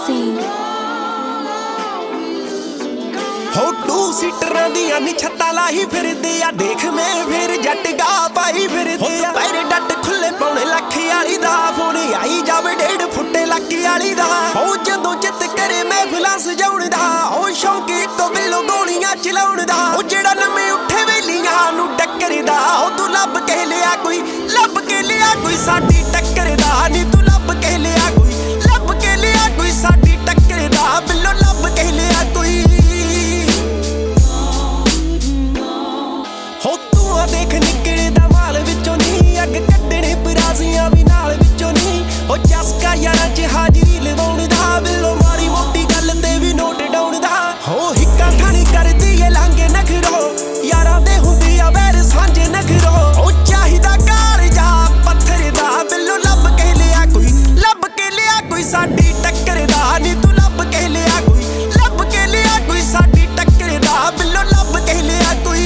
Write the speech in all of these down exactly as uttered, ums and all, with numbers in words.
Mercy. हो to सीटरां दियां नी छत्तां लाही फिरदे आ देख मैं फिर जट गा पाई फिरदे आ पैरे डट खुले पौने लख वाली दा फोन आई जावे डेढ़ फुट्टे लक वाली दा हो जदों चित करे महफिलां सजाउण दा हो शौक इको बिल्लो गोलियां चलाउण दा हो जेड़ा नਵੇਂ उठे वेलियां नू टक्करदा हो तू लब के लिया कोई लब के लिया कोई साडी टक्करदा नी तू लब के लिया कोई लब के लिया कोई साडी टक्करदा बिल्लो लब के लिया कोई हो तू आ देख निकलदा माल विचों नी अग कड्डणे पराजियां भी नाल विचों नी हो चस्का यारां च हाजरी लवाउण दा बिल्लो मारी मोटी गल ते भी नोट डाउण दा हो हिक्का ठाणी करदी ए लांगे नखरो यारां दे हुंदी आ वैर सांझे नखरो हो चाहिदा कार जा पत्थर दा बिल्लो लब के लिया कोई लब के लिया कोई साडी टक्कर दा नी तू लब के लिया कोई लब के लिया कोई साडी टक्कर दा बिल्लो लब के लिया कोई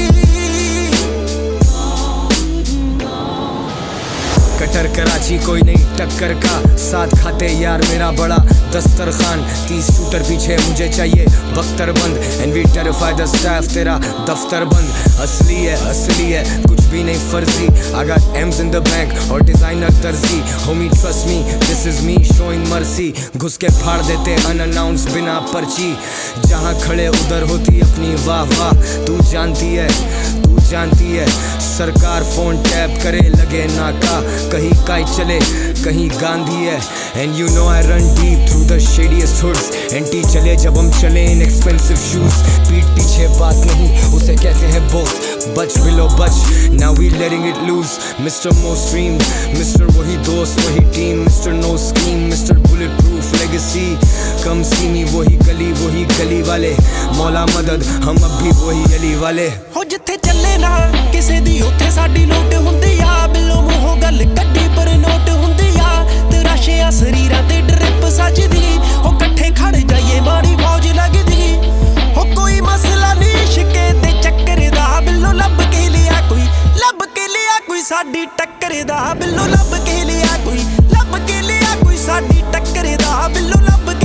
कटर कराची कोई नहीं टक्कर का साथ खाते यार मेरा बड़ा दस्तरखान तीस शूटर पीछे मुझे चाहिए बख्तर बंद and we terrify the staff तेरा दफ्तर बंद असली है असली है कुछ भी नहीं फर्जी I got M's in the bank और डिजाइनर दर्जी homie trust me this is me showing mercy घुस के फाड़ देते अनअनाउंस बिना पर्ची जहां खड़े उधर होती अपनी वाह वाह तू जानती है तू जानती है सरकार फोन टैप करे लगे नाका कहीं काई चले कहीं गांधी है and you know I run deep through the shadiest hoods anti चले जब हम चले इन एक्सपेंसिव शूज पीठ पीछे बात नहीं उसे कहते हैं बॉस बच बिलो बच now we letting it loose mister most dream mister वही दोस्त वही team mister no scheme mister bulletproof legacy come see me वही गली वही गली वाले मौला मदद हम अब भी वही अली वाले हो जिथे चले ना किसे दी उथे साडी नोट हुंदी आ बिल्लो मूंहों गल कड्डी पर नोट हुंदी आ तराशिया शरीरां ते ड्रिप सजदी हो कट्ठे खड़ जाइए माड़ी फौज लगदी हो कोई मसला नहीं इश्के ते चक्कर दा बिल्लो लब के लिया कोई लब के लिया कोई साडी टक्कर दा बिल्लो लब के लिया कोई लब के लिया कोई साडी टक्कर दा बिल्लो लब